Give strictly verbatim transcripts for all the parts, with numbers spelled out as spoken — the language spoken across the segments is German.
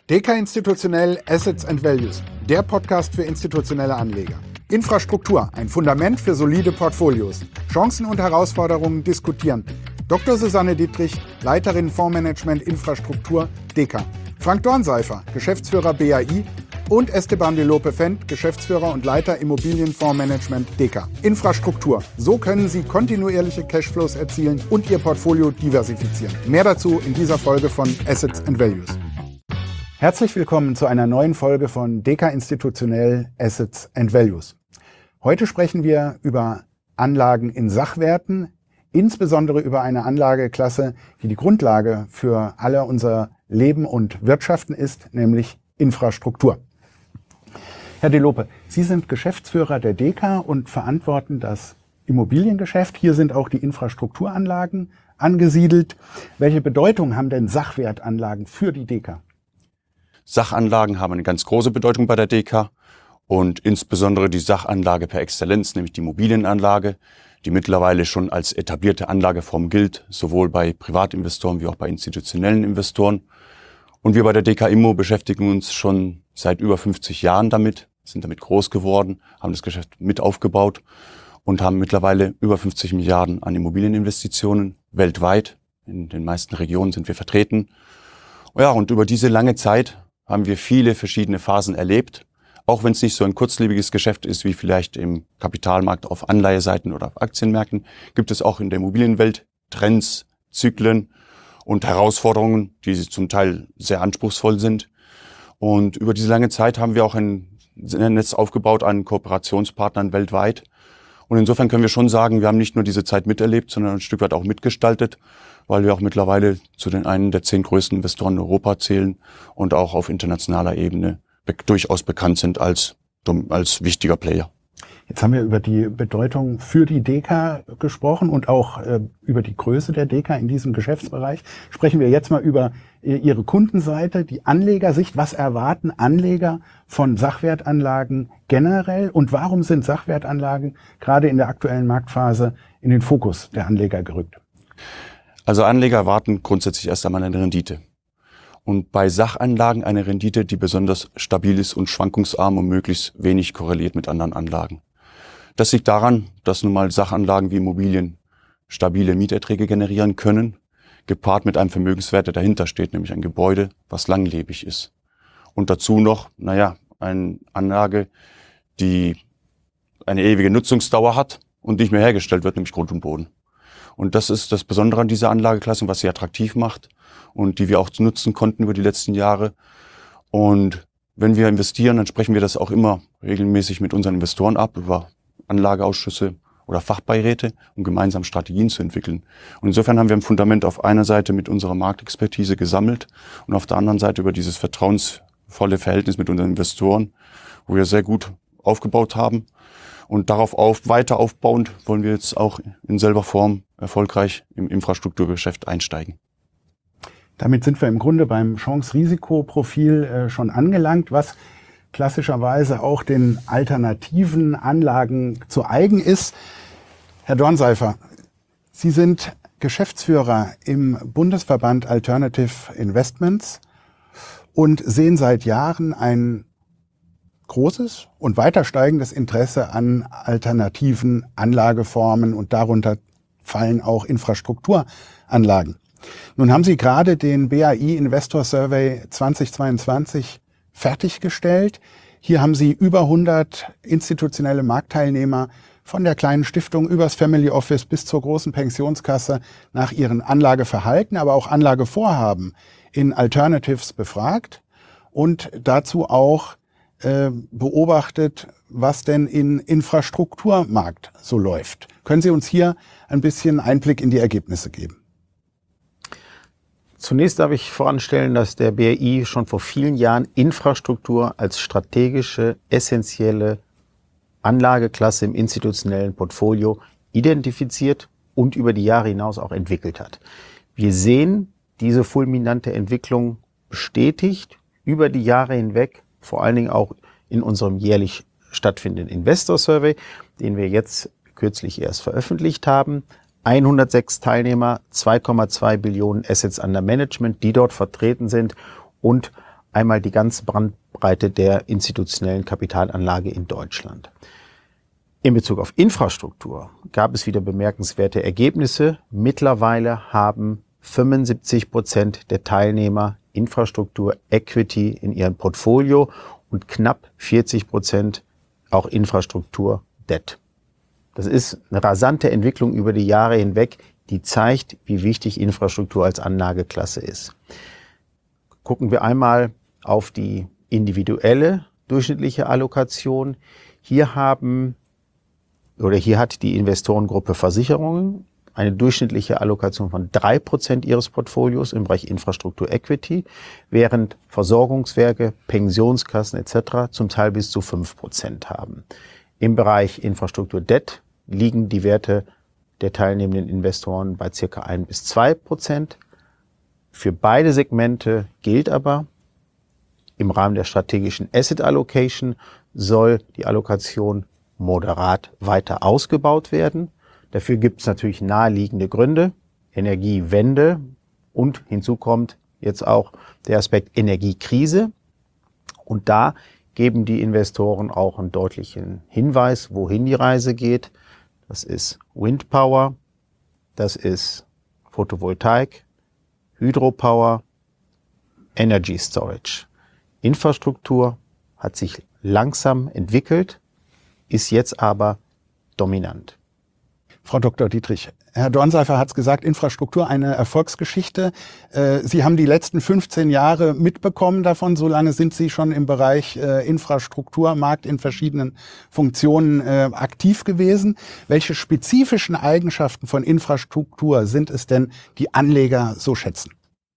Deka Institutionell Assets and Values, der Podcast für institutionelle Anleger. Infrastruktur, ein Fundament für solide Portfolios. Chancen und Herausforderungen diskutieren. Doktor Susanne Dietrich, Leiterin Fondsmanagement Infrastruktur, Deka. Frank Dornseifer, Geschäftsführer B A I und Esteban de Lope-Fendt, Geschäftsführer und Leiter Immobilienfondsmanagement Deka. Infrastruktur. So können Sie kontinuierliche Cashflows erzielen und Ihr Portfolio diversifizieren. Mehr dazu in dieser Folge von Assets and Values. Herzlich willkommen zu einer neuen Folge von Deka Institutionell Assets and Values. Heute sprechen wir über Anlagen in Sachwerten, insbesondere über eine Anlageklasse, die die Grundlage für alle unser Leben und Wirtschaften ist, nämlich Infrastruktur. Herr de Lope, Sie sind Geschäftsführer der Deka und verantworten das Immobiliengeschäft. Hier sind auch die Infrastrukturanlagen angesiedelt. Welche Bedeutung haben denn Sachwertanlagen für die Deka? Sachanlagen haben eine ganz große Bedeutung bei der Deka und insbesondere die Sachanlage per Exzellenz, nämlich die Immobilienanlage, die mittlerweile schon als etablierte Anlageform gilt, sowohl bei Privatinvestoren wie auch bei institutionellen Investoren. Und wir bei der Deka Immo beschäftigen uns schon seit über fünfzig Jahren damit, sind damit groß geworden, haben das Geschäft mit aufgebaut und haben mittlerweile über fünfzig Milliarden an Immobilieninvestitionen weltweit. In den meisten Regionen sind wir vertreten. Ja, und über diese lange Zeit haben wir viele verschiedene Phasen erlebt. Auch wenn es nicht so ein kurzlebiges Geschäft ist, wie vielleicht im Kapitalmarkt auf Anleiheseiten oder auf Aktienmärkten, gibt es auch in der Immobilienwelt Trends, Zyklen und Herausforderungen, die zum Teil sehr anspruchsvoll sind. Und über diese lange Zeit haben wir auch ein Netz aufgebaut an Kooperationspartnern weltweit. Und insofern können wir schon sagen, wir haben nicht nur diese Zeit miterlebt, sondern ein Stück weit auch mitgestaltet, weil wir auch mittlerweile zu den einen der zehn größten Investoren in Europa zählen und auch auf internationaler Ebene be- durchaus bekannt sind als, als wichtiger Player. Jetzt haben wir über die Bedeutung für die Deka gesprochen und auch äh, über die Größe der Deka in diesem Geschäftsbereich. Sprechen wir jetzt mal über äh, Ihre Kundenseite, die Anlegersicht. Was erwarten Anleger von Sachwertanlagen generell und warum sind Sachwertanlagen gerade in der aktuellen Marktphase in den Fokus der Anleger gerückt? Also Anleger erwarten grundsätzlich erst einmal eine Rendite. Und bei Sachanlagen eine Rendite, die besonders stabil ist und schwankungsarm und möglichst wenig korreliert mit anderen Anlagen. Das liegt daran, dass nun mal Sachanlagen wie Immobilien stabile Mieterträge generieren können, gepaart mit einem Vermögenswert, der dahinter steht, nämlich ein Gebäude, was langlebig ist. Und dazu noch, naja, eine Anlage, die eine ewige Nutzungsdauer hat und nicht mehr hergestellt wird, nämlich Grund und Boden. Und das ist das Besondere an dieser Anlageklasse, was sie attraktiv macht und die wir auch nutzen konnten über die letzten Jahre. Und wenn wir investieren, dann sprechen wir das auch immer regelmäßig mit unseren Investoren ab, über Anlageausschüsse oder Fachbeiräte, um gemeinsam Strategien zu entwickeln. Und insofern haben wir ein Fundament auf einer Seite mit unserer Marktexpertise gesammelt und auf der anderen Seite über dieses vertrauensvolle Verhältnis mit unseren Investoren, wo wir sehr gut aufgebaut haben. Und darauf auf, weiter aufbauend wollen wir jetzt auch in selber Form erfolgreich im Infrastrukturgeschäft einsteigen. Damit sind wir im Grunde beim Chance-Risiko-Profil äh, schon angelangt, was klassischerweise auch den alternativen Anlagen zu eigen ist. Herr Dornseifer, Sie sind Geschäftsführer im Bundesverband Alternative Investments und sehen seit Jahren ein großes und weiter steigendes Interesse an alternativen Anlageformen und darunter fallen auch Infrastrukturanlagen. Nun haben Sie gerade den B A I Investor Survey zweitausendzweiundzwanzig fertiggestellt. Hier haben Sie über hundert institutionelle Marktteilnehmer von der kleinen Stiftung übers Family Office bis zur großen Pensionskasse nach ihren Anlageverhalten, aber auch Anlagevorhaben in Alternatives befragt und dazu auch beobachtet, was denn im Infrastrukturmarkt so läuft. Können Sie uns hier ein bisschen Einblick in die Ergebnisse geben? Zunächst darf ich voranstellen, dass der B A I schon vor vielen Jahren Infrastruktur als strategische, essentielle Anlageklasse im institutionellen Portfolio identifiziert und über die Jahre hinaus auch entwickelt hat. Wir sehen diese fulminante Entwicklung bestätigt über die Jahre hinweg, vor allen Dingen auch in unserem jährlich stattfindenden Investor Survey, den wir jetzt kürzlich erst veröffentlicht haben. hundertsechs Teilnehmer, zwei Komma zwei Billionen Assets under Management, die dort vertreten sind und einmal die ganze Bandbreite der institutionellen Kapitalanlage in Deutschland. In Bezug auf Infrastruktur gab es wieder bemerkenswerte Ergebnisse. Mittlerweile haben fünfundsiebzig Prozent der Teilnehmer Infrastruktur Equity in ihrem Portfolio und knapp vierzig Prozent auch Infrastruktur Debt. Das ist eine rasante Entwicklung über die Jahre hinweg, die zeigt, wie wichtig Infrastruktur als Anlageklasse ist. Gucken wir einmal auf die individuelle durchschnittliche Allokation. Hier haben oder hier hat die Investorengruppe Versicherungen eine durchschnittliche Allokation von drei Prozent ihres Portfolios im Bereich Infrastruktur Equity, während Versorgungswerke, Pensionskassen et cetera zum Teil bis zu fünf Prozent haben. Im Bereich Infrastruktur Debt liegen die Werte der teilnehmenden Investoren bei circa ein bis zwei Prozent. Für beide Segmente gilt aber, im Rahmen der strategischen Asset Allocation soll die Allokation moderat weiter ausgebaut werden. Dafür gibt es natürlich naheliegende Gründe, Energiewende und hinzu kommt jetzt auch der Aspekt Energiekrise. Und da geben die Investoren auch einen deutlichen Hinweis, wohin die Reise geht. Das ist Windpower, das ist Photovoltaik, Hydropower, Energy Storage. Infrastruktur hat sich langsam entwickelt, ist jetzt aber dominant. Frau Doktor Dietrich, Herr Dornseifer hat es gesagt, Infrastruktur eine Erfolgsgeschichte. Sie haben die letzten fünfzehn Jahre mitbekommen davon. So lange sind Sie schon im Bereich Infrastrukturmarkt in verschiedenen Funktionen aktiv gewesen. Welche spezifischen Eigenschaften von Infrastruktur sind es denn, die Anleger so schätzen?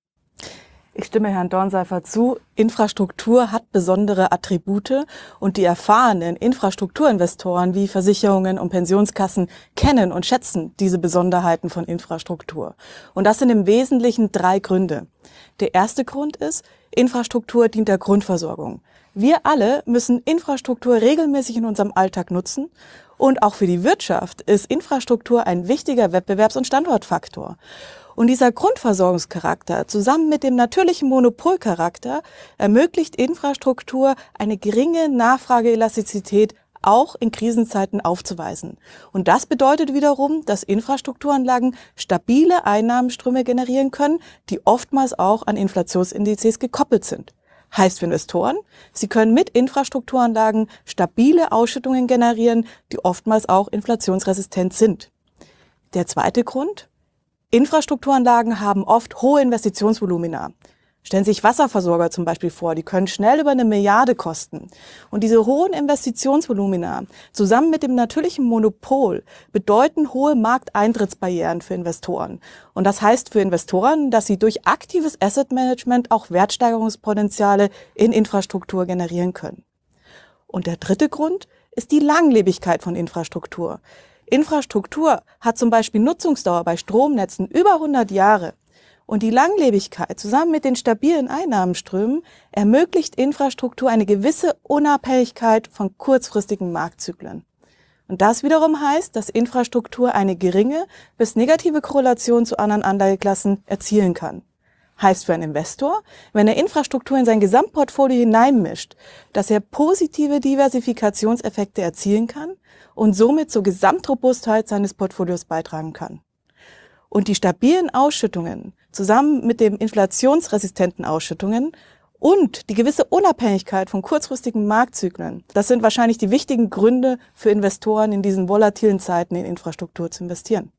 Ich stimme Herrn Dornseifer zu. Infrastruktur hat besondere Attribute und die erfahrenen Infrastrukturinvestoren wie Versicherungen und Pensionskassen kennen und schätzen diese Besonderheiten von Infrastruktur. Und das sind im Wesentlichen drei Gründe. Der erste Grund ist, Infrastruktur dient der Grundversorgung. Wir alle müssen Infrastruktur regelmäßig in unserem Alltag nutzen. Und auch für die Wirtschaft ist Infrastruktur ein wichtiger Wettbewerbs- und Standortfaktor. Und dieser Grundversorgungscharakter zusammen mit dem natürlichen Monopolcharakter ermöglicht Infrastruktur eine geringe Nachfrageelastizität auch in Krisenzeiten aufzuweisen. Und das bedeutet wiederum, dass Infrastrukturanlagen stabile Einnahmenströme generieren können, die oftmals auch an Inflationsindizes gekoppelt sind. Heißt für Investoren, sie können mit Infrastrukturanlagen stabile Ausschüttungen generieren, die oftmals auch inflationsresistent sind. Der zweite Grund: Infrastrukturanlagen haben oft hohe Investitionsvolumina. Stellen Sie sich Wasserversorger zum Beispiel vor, die können schnell über eine Milliarde kosten. Und diese hohen Investitionsvolumina zusammen mit dem natürlichen Monopol bedeuten hohe Markteintrittsbarrieren für Investoren. Und das heißt für Investoren, dass sie durch aktives Asset Management auch Wertsteigerungspotenziale in Infrastruktur generieren können. Und der dritte Grund ist die Langlebigkeit von Infrastruktur. Infrastruktur hat zum Beispiel Nutzungsdauer bei Stromnetzen über hundert Jahre. Und die Langlebigkeit zusammen mit den stabilen Einnahmenströmen ermöglicht Infrastruktur eine gewisse Unabhängigkeit von kurzfristigen Marktzyklen. Und das wiederum heißt, dass Infrastruktur eine geringe bis negative Korrelation zu anderen Anlageklassen erzielen kann. Heißt für einen Investor, wenn er Infrastruktur in sein Gesamtportfolio hineinmischt, dass er positive Diversifikationseffekte erzielen kann und somit zur Gesamtrobustheit seines Portfolios beitragen kann. Und die stabilen Ausschüttungen zusammen mit den inflationsresistenten Ausschüttungen und die gewisse Unabhängigkeit von kurzfristigen Marktzyklen, das sind wahrscheinlich die wichtigen Gründe für Investoren in diesen volatilen Zeiten in Infrastruktur zu investieren.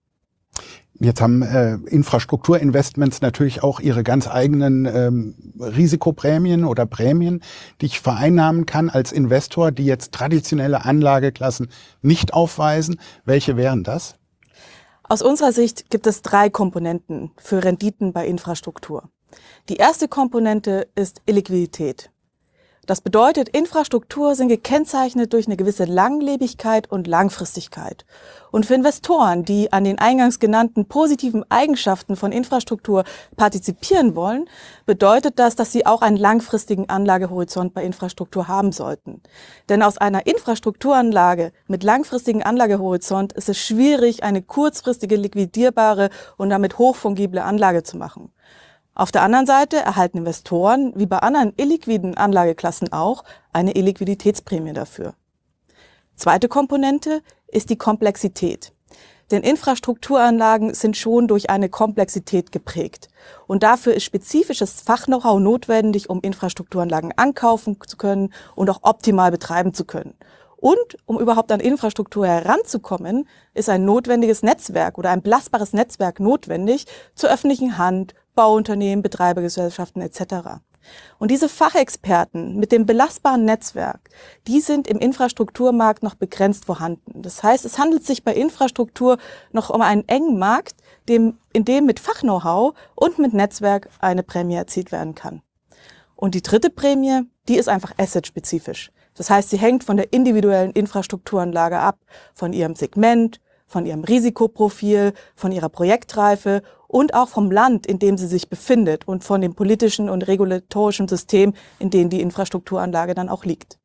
Jetzt haben äh, Infrastrukturinvestments natürlich auch ihre ganz eigenen ähm, Risikoprämien oder Prämien, die ich vereinnahmen kann als Investor, die jetzt traditionelle Anlageklassen nicht aufweisen. Welche wären das? Aus unserer Sicht gibt es drei Komponenten für Renditen bei Infrastruktur. Die erste Komponente ist Illiquidität. Das bedeutet, Infrastruktur sind gekennzeichnet durch eine gewisse Langlebigkeit und Langfristigkeit. Und für Investoren, die an den eingangs genannten positiven Eigenschaften von Infrastruktur partizipieren wollen, bedeutet das, dass sie auch einen langfristigen Anlagehorizont bei Infrastruktur haben sollten. Denn aus einer Infrastrukturanlage mit langfristigen Anlagehorizont ist es schwierig, eine kurzfristige liquidierbare und damit hochfungible Anlage zu machen. Auf der anderen Seite erhalten Investoren, wie bei anderen illiquiden Anlageklassen auch, eine Illiquiditätsprämie dafür. Zweite Komponente ist die Komplexität. Denn Infrastrukturanlagen sind schon durch eine Komplexität geprägt. Und dafür ist spezifisches Fach-Know-how notwendig, um Infrastrukturanlagen ankaufen zu können und auch optimal betreiben zu können. Und um überhaupt an Infrastruktur heranzukommen, ist ein notwendiges Netzwerk oder ein belastbares Netzwerk notwendig zur öffentlichen Hand, Bauunternehmen, Betreibergesellschaften et cetera. Und diese Fachexperten mit dem belastbaren Netzwerk, die sind im Infrastrukturmarkt noch begrenzt vorhanden. Das heißt, es handelt sich bei Infrastruktur noch um einen engen Markt, dem, in dem mit Fach-Know-how und mit Netzwerk eine Prämie erzielt werden kann. Und die dritte Prämie, die ist einfach asset-spezifisch. Das heißt, sie hängt von der individuellen Infrastrukturanlage ab, von ihrem Segment, von ihrem Risikoprofil, von ihrer Projektreife und auch vom Land, in dem sie sich befindet und von dem politischen und regulatorischen System, in dem die Infrastrukturanlage dann auch liegt.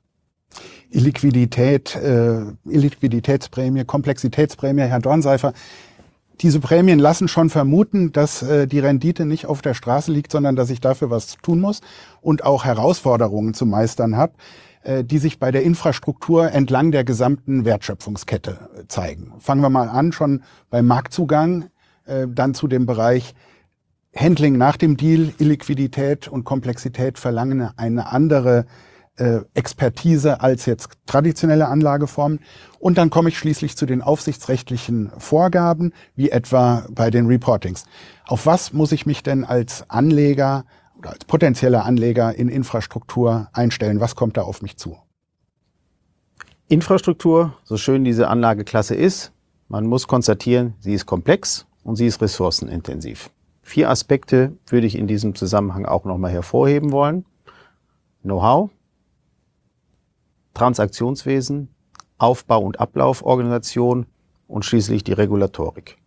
Illiquidität, äh, Illiquiditätsprämie, Komplexitätsprämie, Herr Dornseifer, diese Prämien lassen schon vermuten, dass äh, die Rendite nicht auf der Straße liegt, sondern dass ich dafür was tun muss und auch Herausforderungen zu meistern habe, äh, die sich bei der Infrastruktur entlang der gesamten Wertschöpfungskette äh, zeigen. Fangen wir mal an, schon beim Marktzugang, äh, dann zu dem Bereich Handling nach dem Deal. Illiquidität und Komplexität verlangen eine andere äh, Expertise als jetzt traditionelle Anlageformen. Und dann komme ich schließlich zu den aufsichtsrechtlichen Vorgaben, wie etwa bei den Reportings. Auf was muss ich mich denn als Anleger oder als potenzieller Anleger in Infrastruktur einstellen? Was kommt da auf mich zu? Infrastruktur, so schön diese Anlageklasse ist, man muss konstatieren, sie ist komplex und sie ist ressourcenintensiv. Vier Aspekte würde ich in diesem Zusammenhang auch nochmal hervorheben wollen. Know-how, Transaktionswesen, Aufbau- und Ablauforganisation und schließlich die Regulatorik.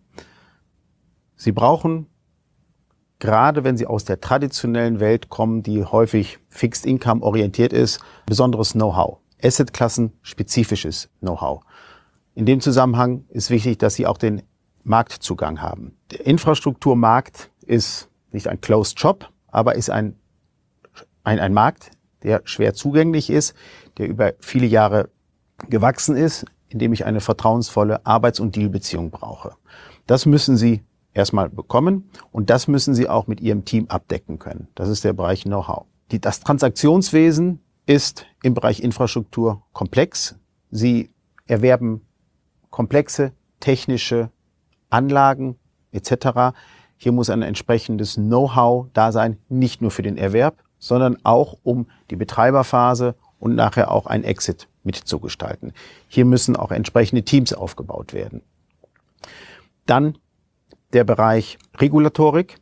Sie brauchen, gerade wenn Sie aus der traditionellen Welt kommen, die häufig Fixed Income orientiert ist, besonderes Know-how, Assetklassen-spezifisches Know-how. In dem Zusammenhang ist wichtig, dass Sie auch den Marktzugang haben. Der Infrastrukturmarkt ist nicht ein Closed Shop, aber ist ein, ein, ein Markt, der schwer zugänglich ist, der über viele Jahre gewachsen ist, indem ich eine vertrauensvolle Arbeits- und Dealbeziehung brauche. Das müssen Sie erstmal bekommen und das müssen Sie auch mit Ihrem Team abdecken können. Das ist der Bereich Know-how. Die, das Transaktionswesen ist im Bereich Infrastruktur komplex. Sie erwerben komplexe technische Anlagen et cetera. Hier muss ein entsprechendes Know-how da sein, nicht nur für den Erwerb, sondern auch um die Betreiberphase und nachher auch ein Exit mitzugestalten. Hier müssen auch entsprechende Teams aufgebaut werden. Dann der Bereich Regulatorik.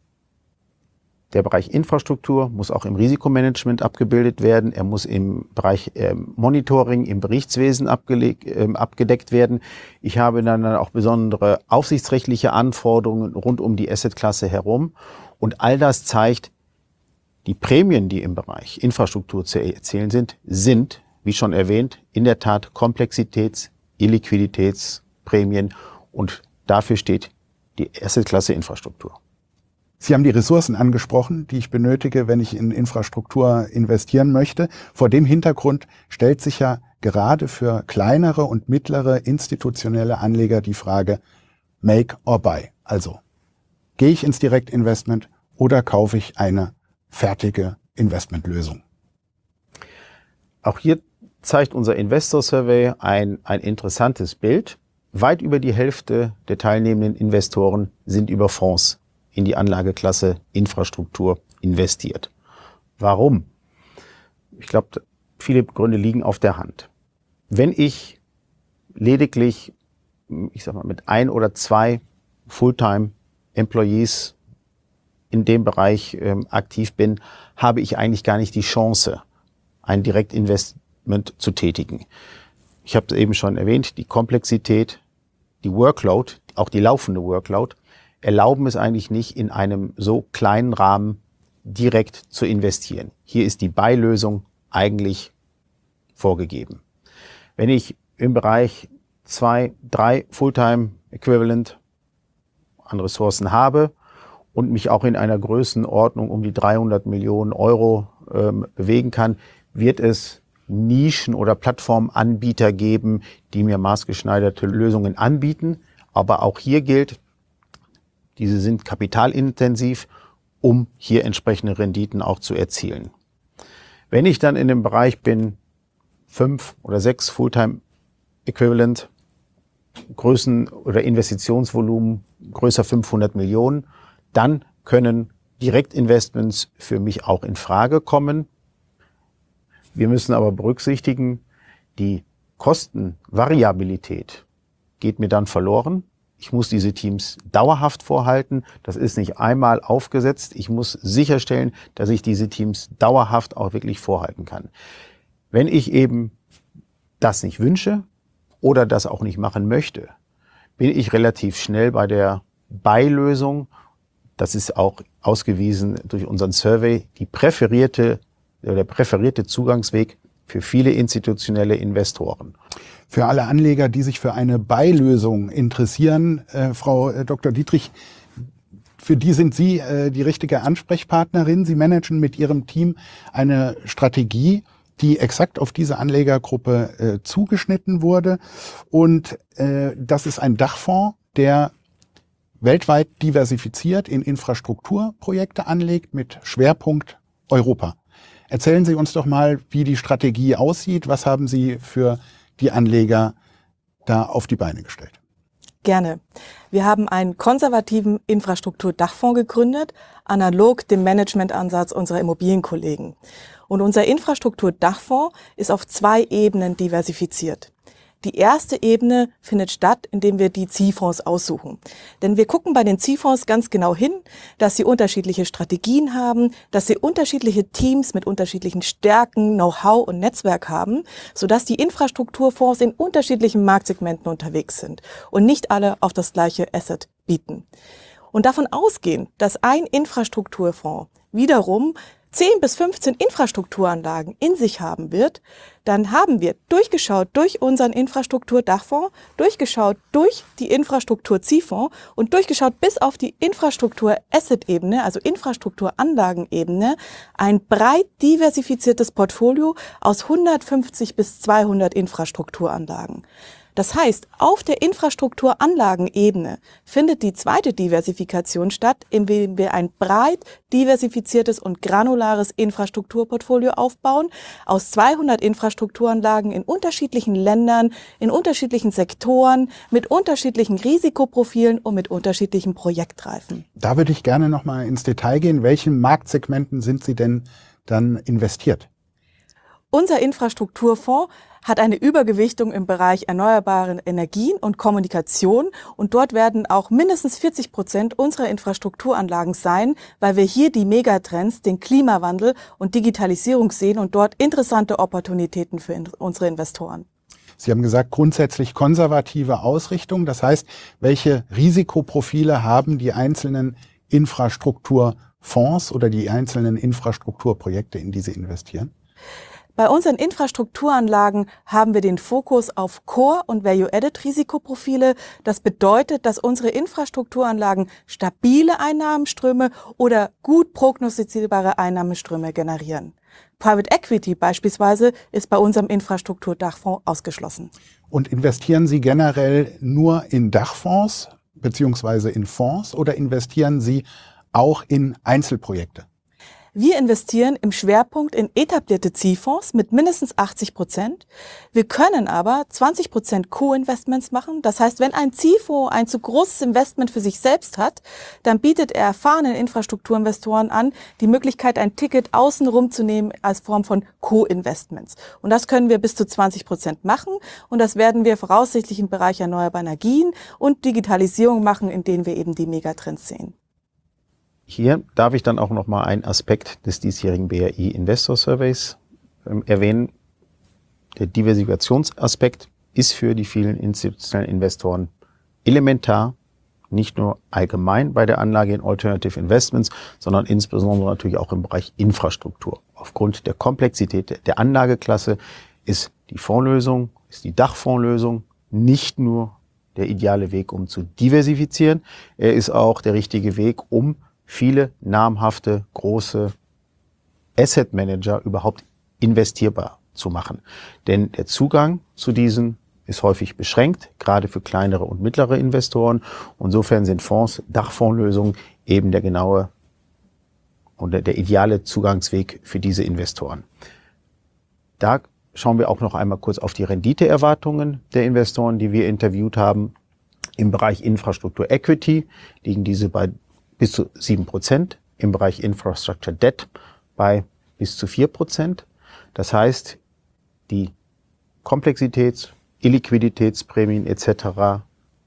Der Bereich Infrastruktur muss auch im Risikomanagement abgebildet werden. Er muss im Bereich äh, Monitoring, im Berichtswesen abgelegt, äh, abgedeckt werden. Ich habe dann auch besondere aufsichtsrechtliche Anforderungen rund um die Assetklasse herum. Und all das zeigt, die Prämien, die im Bereich Infrastruktur zu erzielen sind, sind, wie schon erwähnt, in der Tat Komplexitäts-, Illiquiditätsprämien und dafür steht die Assetklasse Infrastruktur. Sie haben die Ressourcen angesprochen, die ich benötige, wenn ich in Infrastruktur investieren möchte. Vor dem Hintergrund stellt sich ja gerade für kleinere und mittlere institutionelle Anleger die Frage Make or Buy. Also, gehe ich ins Direktinvestment oder kaufe ich eine fertige Investmentlösung? Auch hier zeigt unser Investor Survey ein, ein interessantes Bild. Weit über die Hälfte der teilnehmenden Investoren sind über Fonds in die Anlageklasse Infrastruktur investiert. Warum? Ich glaube, viele Gründe liegen auf der Hand. Wenn ich lediglich, ich sag mal, mit ein oder zwei Fulltime-Employees in dem Bereich ähm, aktiv bin, habe ich eigentlich gar nicht die Chance, ein Direktinvestment zu tätigen. Ich habe es eben schon erwähnt, die Komplexität, die Workload, auch die laufende Workload, erlauben es eigentlich nicht, in einem so kleinen Rahmen direkt zu investieren. Hier ist die Buy-Lösung eigentlich vorgegeben. Wenn ich im Bereich zwei, drei Fulltime-Equivalent an Ressourcen habe und mich auch in einer Größenordnung um die dreihundert Millionen Euro ähm, bewegen kann, wird es Nischen- oder Plattformanbieter geben, die mir maßgeschneiderte Lösungen anbieten. Aber auch hier gilt, diese sind kapitalintensiv, um hier entsprechende Renditen auch zu erzielen. Wenn ich dann in dem Bereich bin, fünf oder sechs Fulltime-Equivalent, Größen oder Investitionsvolumen größer fünfhundert Millionen, dann können Direktinvestments für mich auch in Frage kommen. Wir müssen aber berücksichtigen, die Kostenvariabilität geht mir dann verloren. Ich muss diese Teams dauerhaft vorhalten. Das ist nicht einmal aufgesetzt. Ich muss sicherstellen, dass ich diese Teams dauerhaft auch wirklich vorhalten kann. Wenn ich eben das nicht wünsche oder das auch nicht machen möchte, bin ich relativ schnell bei der Beilösung. Das ist auch ausgewiesen durch unseren Survey, die präferierte, der präferierte Zugangsweg für viele institutionelle Investoren. Für alle Anleger, die sich für eine Beilösung interessieren, äh, Frau Doktor Dietrich, für die sind Sie äh, die richtige Ansprechpartnerin. Sie managen mit Ihrem Team eine Strategie, die exakt auf diese Anlegergruppe äh, zugeschnitten wurde. Und äh, das ist ein Dachfonds, der weltweit diversifiziert in Infrastrukturprojekte anlegt mit Schwerpunkt Europa. Erzählen Sie uns doch mal, wie die Strategie aussieht. Was haben Sie für die Anleger da auf die Beine gestellt? Gerne. Wir haben einen konservativen Infrastrukturdachfonds gegründet, analog dem Managementansatz unserer Immobilienkollegen. Und unser Infrastrukturdachfonds ist auf zwei Ebenen diversifiziert. Die erste Ebene findet statt, indem wir die Zielfonds aussuchen. Denn wir gucken bei den Zielfonds ganz genau hin, dass sie unterschiedliche Strategien haben, dass sie unterschiedliche Teams mit unterschiedlichen Stärken, Know-how und Netzwerk haben, sodass die Infrastrukturfonds in unterschiedlichen Marktsegmenten unterwegs sind und nicht alle auf das gleiche Asset bieten. Und davon ausgehen, dass ein Infrastrukturfonds wiederum zehn bis fünfzehn Infrastrukturanlagen in sich haben wird, dann haben wir durchgeschaut durch unseren Infrastrukturdachfonds, durchgeschaut durch die Infrastruktur-Zielfonds und durchgeschaut bis auf die Infrastruktur-Asset-Ebene, also Infrastrukturanlagenebene, ein breit diversifiziertes Portfolio aus hundertfünfzig bis zweihundert Infrastrukturanlagen. Das heißt, auf der Infrastrukturanlagenebene findet die zweite Diversifikation statt, indem wir ein breit diversifiziertes und granulares Infrastrukturportfolio aufbauen, aus zweihundert Infrastrukturanlagen in unterschiedlichen Ländern, in unterschiedlichen Sektoren, mit unterschiedlichen Risikoprofilen und mit unterschiedlichen Projektreifen. Da würde ich gerne noch mal ins Detail gehen. Welchen Marktsegmenten sind Sie denn dann investiert? Unser Infrastrukturfonds hat eine Übergewichtung im Bereich erneuerbare Energien und Kommunikation und dort werden auch mindestens vierzig Prozent unserer Infrastrukturanlagen sein, weil wir hier die Megatrends, den Klimawandel und Digitalisierung sehen und dort interessante Opportunitäten für unsere Investoren. Sie haben gesagt, grundsätzlich konservative Ausrichtung. Das heißt, welche Risikoprofile haben die einzelnen Infrastrukturfonds oder die einzelnen Infrastrukturprojekte, in die Sie investieren? Bei unseren Infrastrukturanlagen haben wir den Fokus auf Core- und Value-Added-Risikoprofile. Das bedeutet, dass unsere Infrastrukturanlagen stabile Einnahmenströme oder gut prognostizierbare Einnahmenströme generieren. Private Equity beispielsweise ist bei unserem Infrastrukturdachfonds ausgeschlossen. Und investieren Sie generell nur in Dachfonds beziehungsweise in Fonds oder investieren Sie auch in Einzelprojekte? Wir investieren im Schwerpunkt in etablierte Zielfonds mit mindestens achtzig Prozent. Wir können aber zwanzig Prozent Co-Investments machen. Das heißt, wenn ein Zielfonds ein zu großes Investment für sich selbst hat, dann bietet er erfahrenen Infrastrukturinvestoren an, die Möglichkeit, ein Ticket außenrum zu nehmen als Form von Co-Investments. Und das können wir bis zu zwanzig Prozent machen. Und das werden wir voraussichtlich im Bereich erneuerbare Energien und Digitalisierung machen, in denen wir eben die Megatrends sehen. Hier darf ich dann auch noch mal einen Aspekt des diesjährigen B R I Investor Surveys ähm, erwähnen. Der Diversifikationsaspekt ist für die vielen institutionellen Investoren elementar, nicht nur allgemein bei der Anlage in Alternative Investments, sondern insbesondere natürlich auch im Bereich Infrastruktur. Aufgrund der Komplexität der Anlageklasse ist die Fondslösung, ist die Dachfondslösung nicht nur der ideale Weg, um zu diversifizieren, er ist auch der richtige Weg, um viele namhafte, große Asset Manager überhaupt investierbar zu machen. Denn der Zugang zu diesen ist häufig beschränkt, gerade für kleinere und mittlere Investoren. Insofern sind Fonds, Dachfondslösungen eben der genaue und der ideale Zugangsweg für diese Investoren. Da schauen wir auch noch einmal kurz auf die Renditeerwartungen der Investoren, die wir interviewt haben. Im Bereich Infrastruktur Equity liegen diese bei bis zu sieben Prozent, im Bereich Infrastructure Debt bei bis zu vier Prozent. Das heißt, die Komplexitäts-, Illiquiditätsprämien et cetera,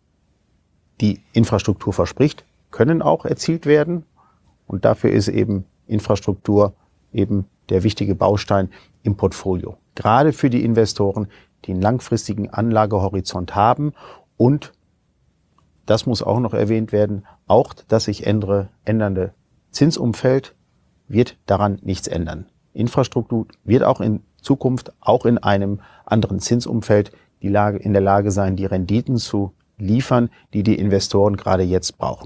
die Infrastruktur verspricht, können auch erzielt werden. Und dafür ist eben Infrastruktur eben der wichtige Baustein im Portfolio. Gerade für die Investoren, die einen langfristigen Anlagehorizont haben. Und das muss auch noch erwähnt werden, auch das sich ändere, ändernde Zinsumfeld wird daran nichts ändern. Infrastruktur wird auch in Zukunft, auch in einem anderen Zinsumfeld, die Lage, in der Lage sein, die Renditen zu liefern, die die Investoren gerade jetzt brauchen.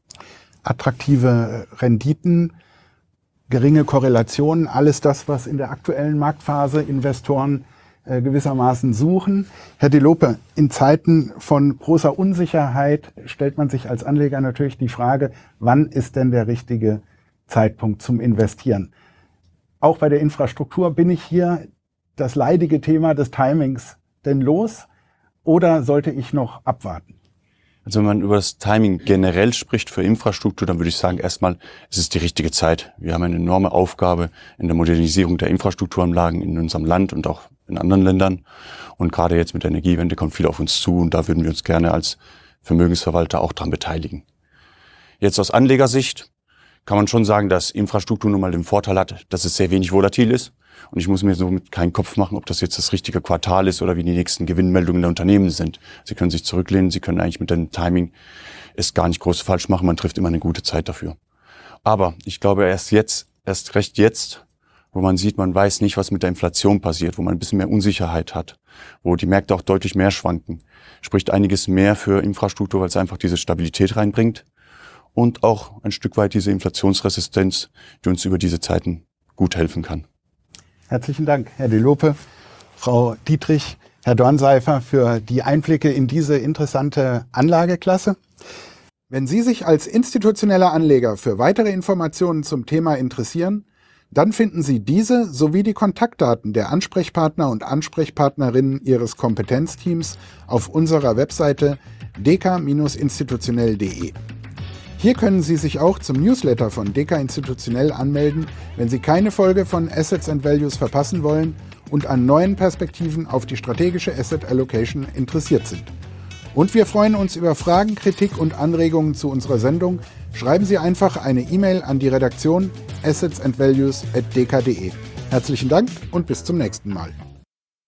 Attraktive Renditen, geringe Korrelationen, alles das, was in der aktuellen Marktphase Investoren äh, gewissermaßen suchen. Herr Delope, in Zeiten von großer Unsicherheit stellt man sich als Anleger natürlich die Frage, wann ist denn der richtige Zeitpunkt zum Investieren? Auch bei der Infrastruktur bin ich hier das leidige Thema des Timings denn los oder sollte ich noch abwarten? Also wenn man über das Timing generell spricht für Infrastruktur, dann würde ich sagen, erstmal, es ist die richtige Zeit. Wir haben eine enorme Aufgabe in der Modernisierung der Infrastrukturanlagen in unserem Land und auch in anderen Ländern. Und gerade jetzt mit der Energiewende kommt viel auf uns zu und da würden wir uns gerne als Vermögensverwalter auch dran beteiligen. Jetzt aus Anlegersicht kann man schon sagen, dass Infrastruktur nun mal den Vorteil hat, dass es sehr wenig volatil ist. Und ich muss mir somit keinen Kopf machen, ob das jetzt das richtige Quartal ist oder wie die nächsten Gewinnmeldungen der Unternehmen sind. Sie können sich zurücklehnen, Sie können eigentlich mit dem Timing es gar nicht groß falsch machen. Man trifft immer eine gute Zeit dafür. Aber ich glaube erst jetzt, erst recht jetzt, wo man sieht, man weiß nicht, was mit der Inflation passiert, wo man ein bisschen mehr Unsicherheit hat, wo die Märkte auch deutlich mehr schwanken, spricht einiges mehr für Infrastruktur, weil es einfach diese Stabilität reinbringt und auch ein Stück weit diese Inflationsresistenz, die uns über diese Zeiten gut helfen kann. Herzlichen Dank, Herr Delope, Frau Dietrich, Herr Dornseifer, für die Einblicke in diese interessante Anlageklasse. Wenn Sie sich als institutioneller Anleger für weitere Informationen zum Thema interessieren, dann finden Sie diese sowie die Kontaktdaten der Ansprechpartner und Ansprechpartnerinnen Ihres Kompetenzteams auf unserer Webseite deka Bindestrich institutionell punkt de. Hier können Sie sich auch zum Newsletter von Deka Institutionell anmelden, wenn Sie keine Folge von Assets and Values verpassen wollen und an neuen Perspektiven auf die strategische Asset Allocation interessiert sind. Und wir freuen uns über Fragen, Kritik und Anregungen zu unserer Sendung. Schreiben Sie einfach eine E-Mail an die Redaktion assets and values at deka punkt de. Herzlichen Dank und bis zum nächsten Mal.